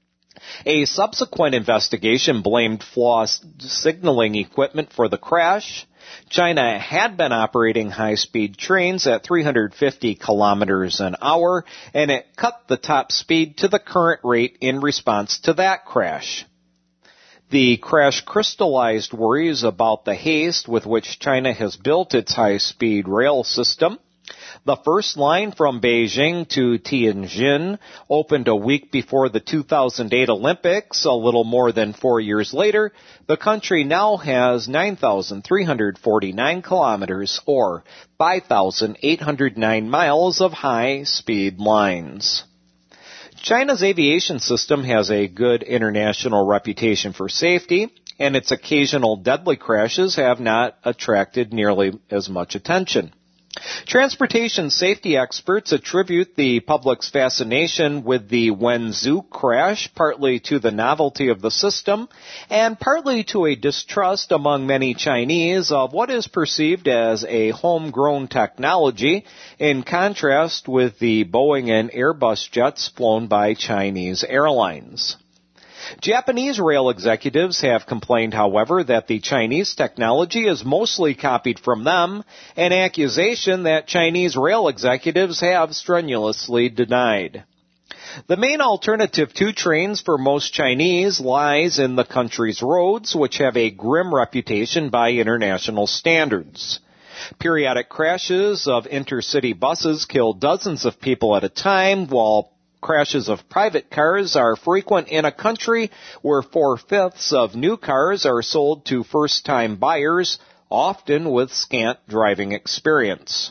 A subsequent investigation blamed flawed signaling equipment for the crash. China had been operating high-speed trains at three hundred fifty kilometers an hour, and it cut the top speed to the current rate in response to that crash. The crash crystallized worries about the haste with which China has built its high-speed rail system. The first line from Beijing to Tianjin opened a week before the two thousand eight Olympics. A little more than four years later, the country now has nine thousand three hundred forty-nine kilometers, or five thousand eight hundred nine miles of high-speed lines. China's aviation system has a good international reputation for safety, and its occasional deadly crashes have not attracted nearly as much attention. Transportation safety experts attribute the public's fascination with the Wenzhou crash partly to the novelty of the system and partly to a distrust among many Chinese of what is perceived as a homegrown technology, in contrast with the Boeing and Airbus jets flown by Chinese airlines. Japanese rail executives have complained, however, that the Chinese technology is mostly copied from them, an accusation that Chinese rail executives have strenuously denied. The main alternative to trains for most Chinese lies in the country's roads, which have a grim reputation by international standards. Periodic crashes of intercity buses kill dozens of people at a time, while crashes of private cars are frequent in a country where four-fifths of new cars are sold to first-time buyers, often with scant driving experience.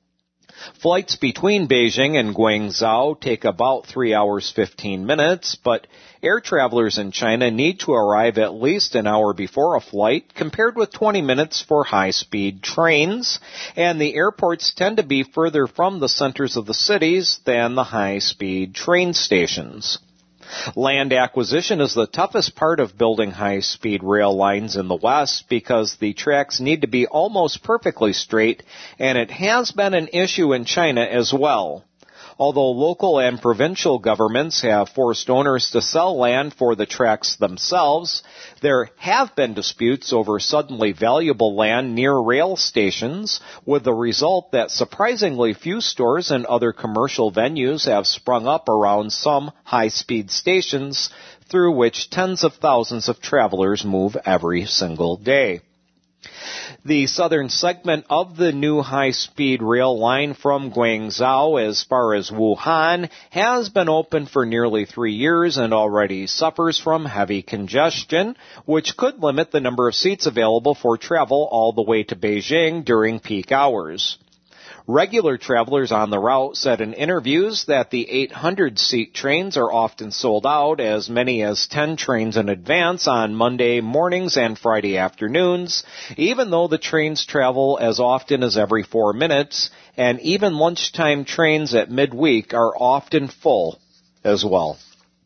Flights between Beijing and Guangzhou take about three hours fifteen minutes, but air travelers in China need to arrive at least an hour before a flight, compared with twenty minutes for high-speed trains, and the airports tend to be further from the centers of the cities than the high-speed train stations. Land acquisition is the toughest part of building high-speed rail lines in the West because the tracks need to be almost perfectly straight, and it has been an issue in China as well. Although local and provincial governments have forced owners to sell land for the tracks themselves, there have been disputes over suddenly valuable land near rail stations, with the result that surprisingly few stores and other commercial venues have sprung up around some high-speed stations through which tens of thousands of travelers move every single day. The southern segment of the new high-speed rail line from Guangzhou as far as Wuhan has been open for nearly three years and already suffers from heavy congestion, which could limit the number of seats available for travel all the way to Beijing during peak hours. Regular travelers on the route said in interviews that the eight hundred seat trains are often sold out as many as ten trains in advance on Monday mornings and Friday afternoons, even though the trains travel as often as every four minutes, and even lunchtime trains at midweek are often full as well.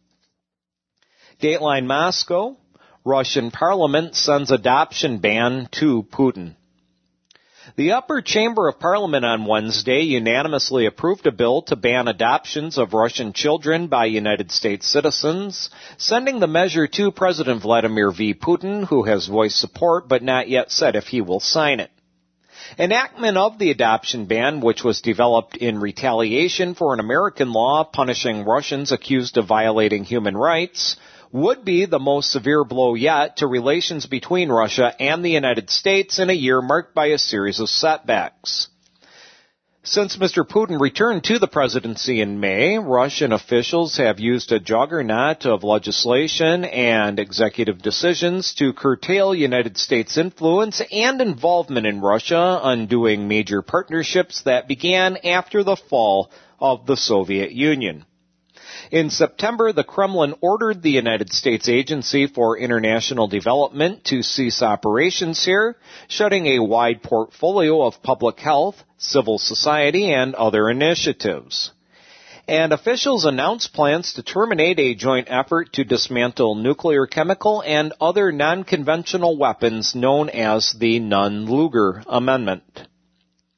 Dateline Moscow, Russian Parliament sends adoption ban to Putin. The upper chamber of Parliament on Wednesday unanimously approved a bill to ban adoptions of Russian children by United States citizens, sending the measure to President Vladimir V. Putin, who has voiced support but not yet said if he will sign it. Enactment of the adoption ban, which was developed in retaliation for an American law punishing Russians accused of violating human rights, would be the most severe blow yet to relations between Russia and the United States in a year marked by a series of setbacks. Since Mister Putin returned to the presidency in May, Russian officials have used a juggernaut of legislation and executive decisions to curtail United States influence and involvement in Russia, undoing major partnerships that began after the fall of the Soviet Union. In September, the Kremlin ordered the United States Agency for International Development to cease operations here, shutting a wide portfolio of public health, civil society, and other initiatives. And officials announced plans to terminate a joint effort to dismantle nuclear, chemical, and other non-conventional weapons known as the Nunn-Lugar Amendment.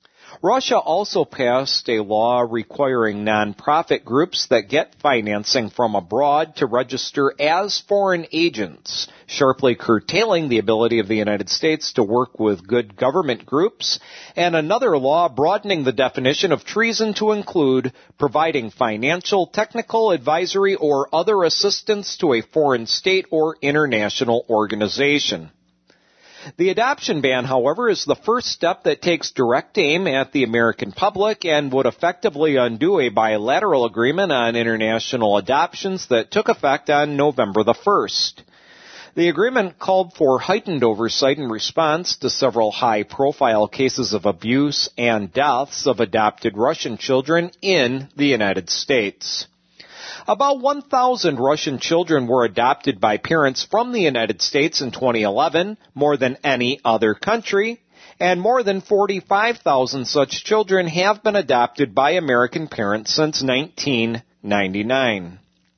Russia also passed a law requiring nonprofit groups that get financing from abroad to register as foreign agents, sharply curtailing the ability of the United States to work with good government groups, and another law broadening the definition of treason to include providing financial, technical, advisory, or other assistance to a foreign state or international organization. The adoption ban, however, is the first step that takes direct aim at the American public and would effectively undo a bilateral agreement on international adoptions that took effect on November the first. The agreement called for heightened oversight in response to several high-profile cases of abuse and deaths of adopted Russian children in the United States. About one thousand Russian children were adopted by parents from the United States in twenty eleven, more than any other country, and more than forty-five thousand such children have been adopted by American parents since nineteen ninety-nine.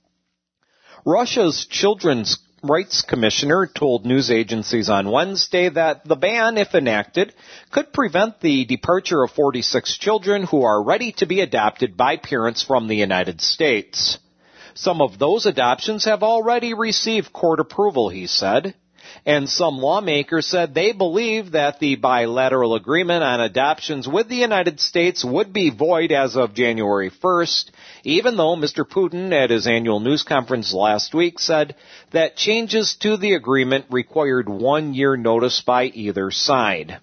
Russia's Children's Rights Commissioner told news agencies on Wednesday that the ban, if enacted, could prevent the departure of forty-six children who are ready to be adopted by parents from the United States. Some of those adoptions have already received court approval, he said, and some lawmakers said they believe that the bilateral agreement on adoptions with the United States would be void as of January first, even though Mister Putin at his annual news conference last week said that changes to the agreement required one-year notice by either side.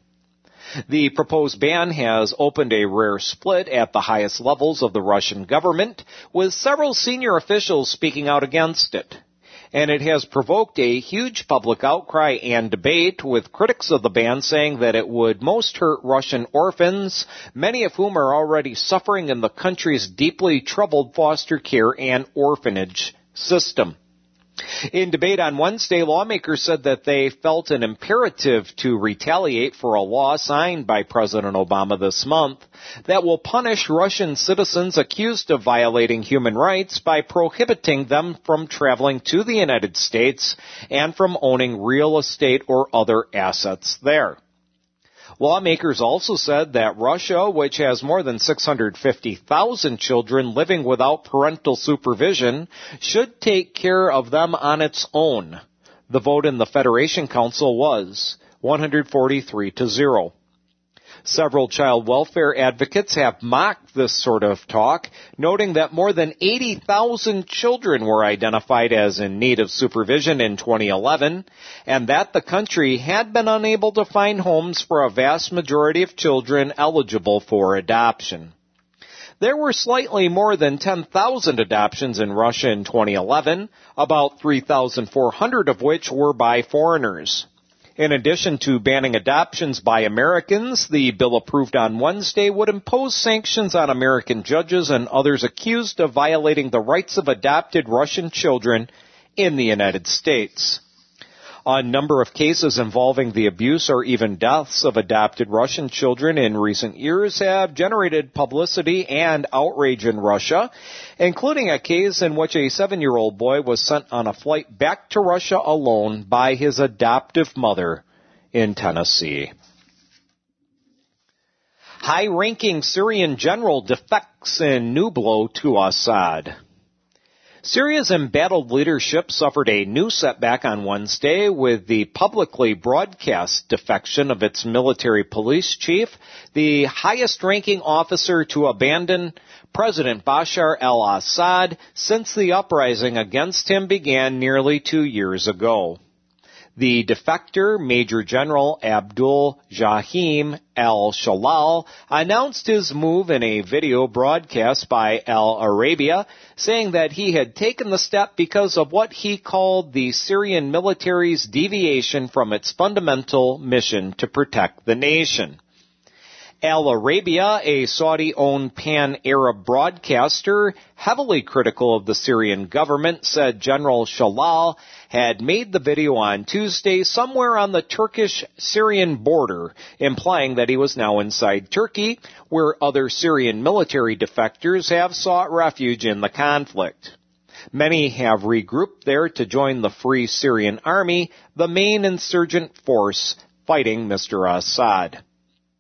The proposed ban has opened a rare split at the highest levels of the Russian government, with several senior officials speaking out against it. And it has provoked a huge public outcry and debate, with critics of the ban saying that it would most hurt Russian orphans, many of whom are already suffering in the country's deeply troubled foster care and orphanage system. In debate on Wednesday, lawmakers said that they felt an imperative to retaliate for a law signed by President Obama this month that will punish Russian citizens accused of violating human rights by prohibiting them from traveling to the United States and from owning real estate or other assets there. Lawmakers also said that Russia, which has more than six hundred fifty thousand children living without parental supervision, should take care of them on its own. The vote in the Federation Council was one hundred forty-three to zero. Several child welfare advocates have mocked this sort of talk, noting that more than eighty thousand children were identified as in need of supervision in twenty eleven, and that the country had been unable to find homes for a vast majority of children eligible for adoption. There were slightly more than ten thousand adoptions in Russia in twenty eleven, about three thousand four hundred of which were by foreigners. In addition to banning adoptions by Americans, the bill approved on Wednesday would impose sanctions on American judges and others accused of violating the rights of adopted Russian children in the United States. A number of cases involving the abuse or even deaths of adopted Russian children in recent years have generated publicity and outrage in Russia, including a case in which a seven-year-old boy was sent on a flight back to Russia alone by his adoptive mother in Tennessee. High-ranking Syrian general defects in new blow to Assad. Syria's embattled leadership suffered a new setback on Wednesday with the publicly broadcast defection of its military police chief, the highest-ranking officer to abandon President Bashar al-Assad since the uprising against him began nearly two years ago. The defector, Major General Abdul Jahim al-Shalal, announced his move in a video broadcast by Al Arabiya, saying that he had taken the step because of what he called the Syrian military's deviation from its fundamental mission to protect the nation. Al Arabiya, a Saudi-owned pan-Arab broadcaster, heavily critical of the Syrian government, said General Shalal had made the video on Tuesday somewhere on the Turkish-Syrian border, implying that he was now inside Turkey, where other Syrian military defectors have sought refuge in the conflict. Many have regrouped there to join the Free Syrian Army, the main insurgent force fighting Mister Assad.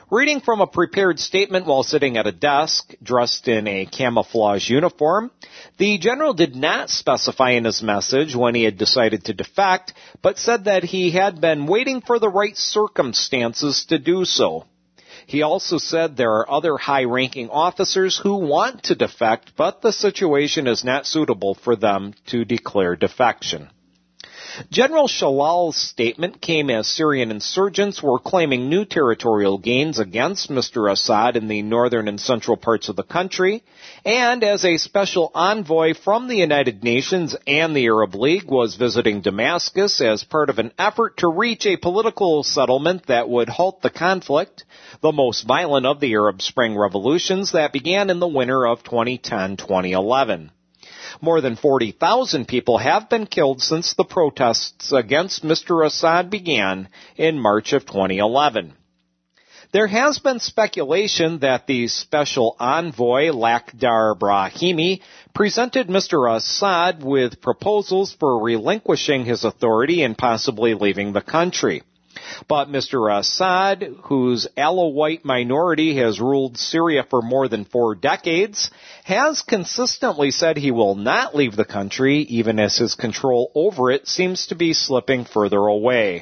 Reading from a prepared statement while sitting at a desk, dressed in a camouflage uniform, the general did not specify in his message when he had decided to defect, but said that he had been waiting for the right circumstances to do so. He also said there are other high-ranking officers who want to defect, but the situation is not suitable for them to declare defection. General Shalal's statement came as Syrian insurgents were claiming new territorial gains against Mister Assad in the northern and central parts of the country, and as a special envoy from the United Nations and the Arab League was visiting Damascus as part of an effort to reach a political settlement that would halt the conflict, the most violent of the Arab Spring revolutions that began in the winter of twenty ten to twenty eleven. More than forty thousand people have been killed since the protests against Mister Assad began in March of twenty eleven. There has been speculation that the special envoy, Lakhdar Brahimi, presented Mister Assad with proposals for relinquishing his authority and possibly leaving the country. But Mister Assad, whose Alawite minority has ruled Syria for more than four decades, has consistently said he will not leave the country, even as his control over it seems to be slipping further away.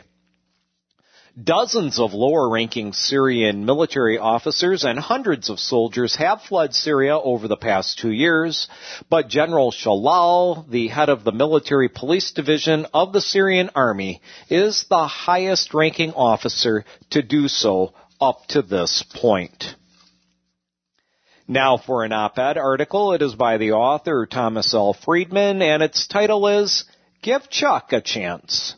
Dozens of lower-ranking Syrian military officers and hundreds of soldiers have fled Syria over the past two years, but General Shalal, the head of the military police division of the Syrian army, is the highest-ranking officer to do so up to this point. Now for an op-ed article. It is by the author Thomas L. Friedman, and its title is Give Chuck a Chance.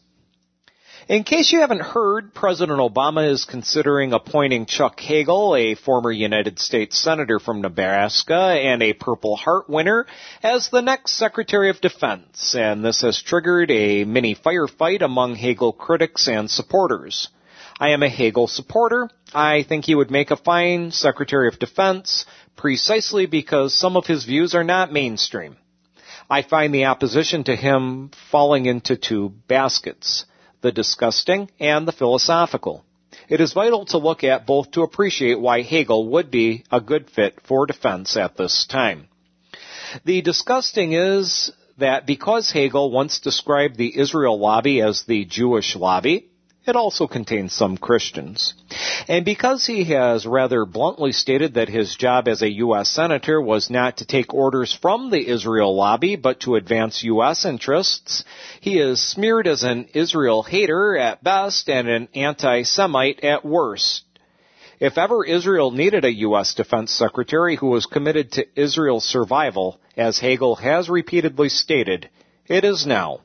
In case you haven't heard, President Obama is considering appointing Chuck Hagel, a former United States Senator from Nebraska and a Purple Heart winner, as the next Secretary of Defense, and this has triggered a mini firefight among Hagel critics and supporters. I am a Hagel supporter. I think he would make a fine Secretary of Defense, precisely because some of his views are not mainstream. I find the opposition to him falling into two baskets: the disgusting and the philosophical. It is vital to look at both to appreciate why Hagel would be a good fit for defense at this time. The disgusting is that because Hagel once described the Israel lobby as the Jewish lobby, it also contains some Christians. And because he has rather bluntly stated that his job as a U S Senator was not to take orders from the Israel lobby, but to advance U S interests, he is smeared as an Israel hater at best and an anti-Semite at worst. If ever Israel needed a U S Defense Secretary who was committed to Israel's survival, as Hagel has repeatedly stated, it is now.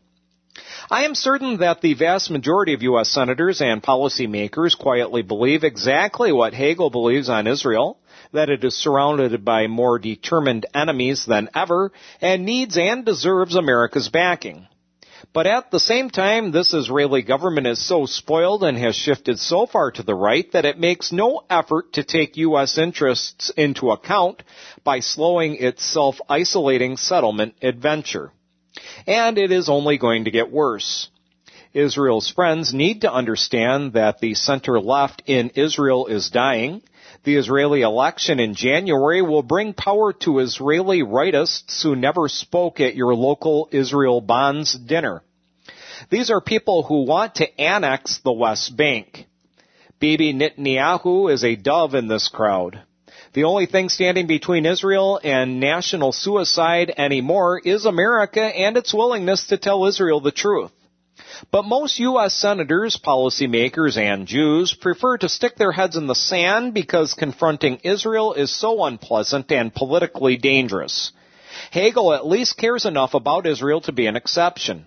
I am certain that the vast majority of U S senators and policymakers quietly believe exactly what Hagel believes on Israel, that it is surrounded by more determined enemies than ever, and needs and deserves America's backing. But at the same time, this Israeli government is so spoiled and has shifted so far to the right that it makes no effort to take U S interests into account by slowing its self-isolating settlement adventure. And it is only going to get worse. Israel's friends need to understand that the center-left in Israel is dying. The Israeli election in January will bring power to Israeli rightists who never spoke at your local Israel Bonds dinner. These are people who want to annex the West Bank. Bibi Netanyahu is a dove in this crowd. The only thing standing between Israel and national suicide anymore is America and its willingness to tell Israel the truth. But most U S senators, policymakers, and Jews prefer to stick their heads in the sand because confronting Israel is so unpleasant and politically dangerous. Hagel at least cares enough about Israel to be an exception.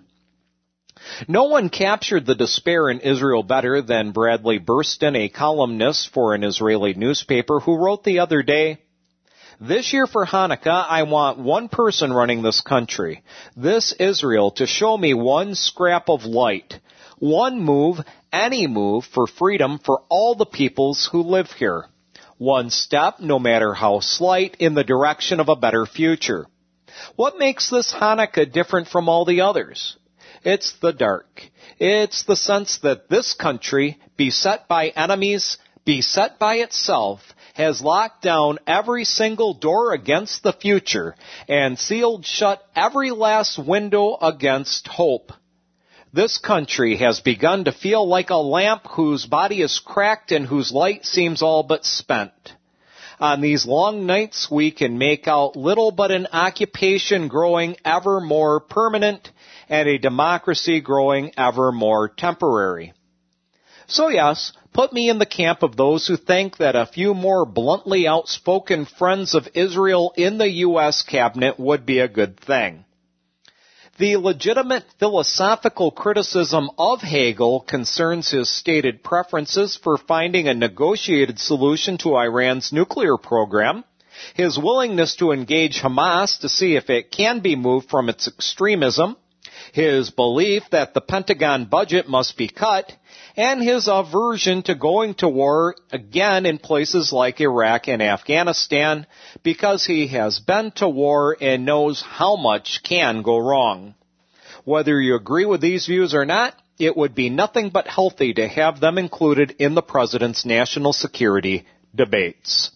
No one captured the despair in Israel better than Bradley Burston, a columnist for an Israeli newspaper, who wrote the other day, "This year for Hanukkah, I want one person running this country, this Israel, to show me one scrap of light, one move, any move for freedom for all the peoples who live here. One step, no matter how slight, in the direction of a better future. What makes this Hanukkah different from all the others? It's the dark. It's the sense that this country, beset by enemies, beset by itself, has locked down every single door against the future and sealed shut every last window against hope. This country has begun to feel like a lamp whose body is cracked and whose light seems all but spent. On these long nights, we can make out little but an occupation growing ever more permanent and a democracy growing ever more temporary. So yes, put me in the camp of those who think that a few more bluntly outspoken friends of Israel in the U S cabinet would be a good thing. The legitimate philosophical criticism of Hagel concerns his stated preferences for finding a negotiated solution to Iran's nuclear program, his willingness to engage Hamas to see if it can be moved from its extremism, his belief that the Pentagon budget must be cut, and his aversion to going to war again in places like Iraq and Afghanistan because he has been to war and knows how much can go wrong. Whether you agree with these views or not, it would be nothing but healthy to have them included in the president's national security debates.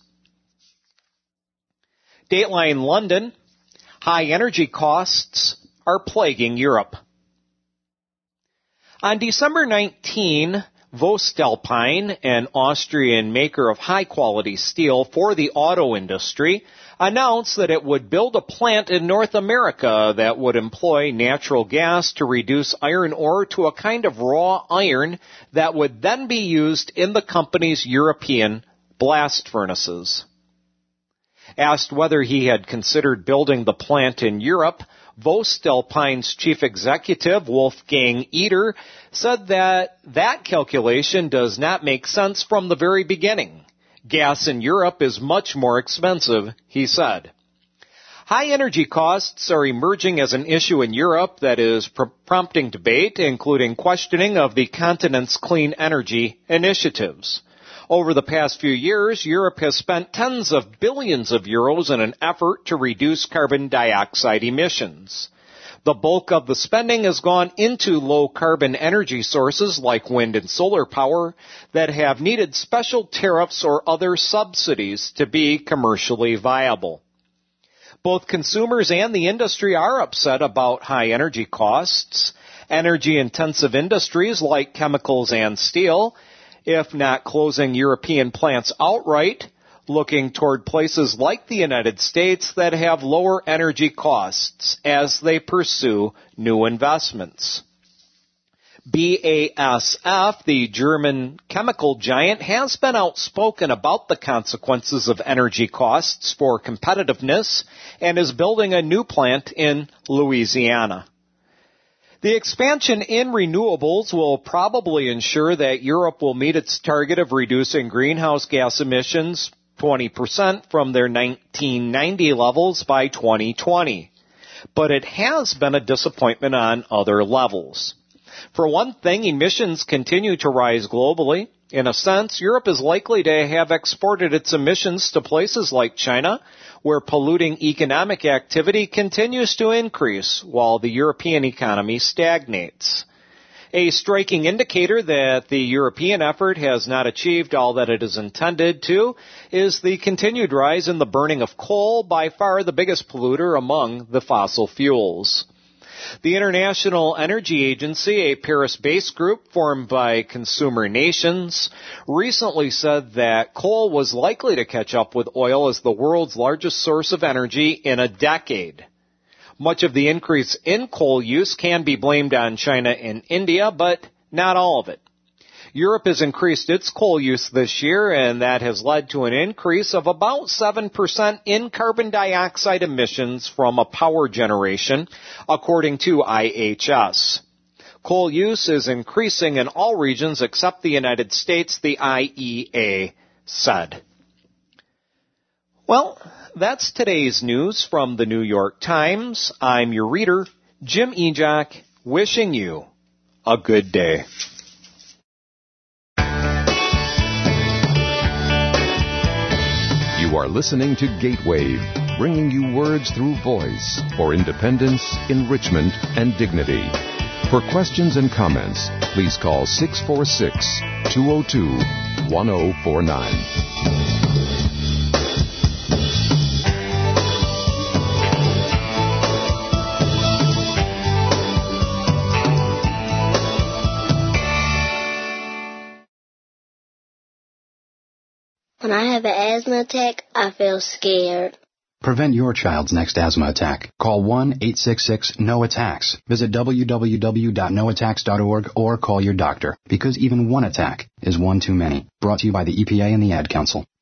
Dateline London, high energy costs are plaguing Europe. On December nineteenth, Voestalpine, an Austrian maker of high-quality steel for the auto industry, announced that it would build a plant in North America that would employ natural gas to reduce iron ore to a kind of raw iron that would then be used in the company's European blast furnaces. Asked whether he had considered building the plant in Europe, Voestalpine's chief executive, Wolfgang Eder, said that that calculation does not make sense from the very beginning. Gas in Europe is much more expensive, he said. High energy costs are emerging as an issue in Europe that is pr- prompting debate, including questioning of the continent's clean energy initiatives. Over the past few years, Europe has spent tens of billions of euros in an effort to reduce carbon dioxide emissions. The bulk of the spending has gone into low-carbon energy sources like wind and solar power that have needed special tariffs or other subsidies to be commercially viable. Both consumers and the industry are upset about high energy costs. Energy-intensive industries like chemicals and steel, if not closing European plants outright, looking toward places like the United States that have lower energy costs as they pursue new investments. B A S F, the German chemical giant, has been outspoken about the consequences of energy costs for competitiveness and is building a new plant in Louisiana. The expansion in renewables will probably ensure that Europe will meet its target of reducing greenhouse gas emissions twenty percent from their nineteen ninety levels by twenty twenty. But it has been a disappointment on other levels. For one thing, emissions continue to rise globally. In a sense, Europe is likely to have exported its emissions to places like China, where polluting economic activity continues to increase while the European economy stagnates. A striking indicator that the European effort has not achieved all that it is intended to is the continued rise in the burning of coal, by far the biggest polluter among the fossil fuels. The International Energy Agency, a Paris-based group formed by consumer nations, recently said that coal was likely to catch up with oil as the world's largest source of energy in a decade. Much of the increase in coal use can be blamed on China and India, but not all of it. Europe has increased its coal use this year, and that has led to an increase of about seven percent in carbon dioxide emissions from a power generation, according to I H S. Coal use is increasing in all regions except the United States, the I E A said. Well, that's today's news from the New York Times. I'm your reader, Jim Ejak, wishing you a good day. You are listening to Gatewave, bringing you words through voice for independence, enrichment, and dignity. For questions and comments, please call six four six, two zero two, one zero four nine. When I have an asthma attack, I feel scared. Prevent your child's next asthma attack. Call one eight six six N O attacks. Visit w w w dot no attacks dot org or call your doctor, because even one attack is one too many. Brought to you by the E P A and the Ad Council.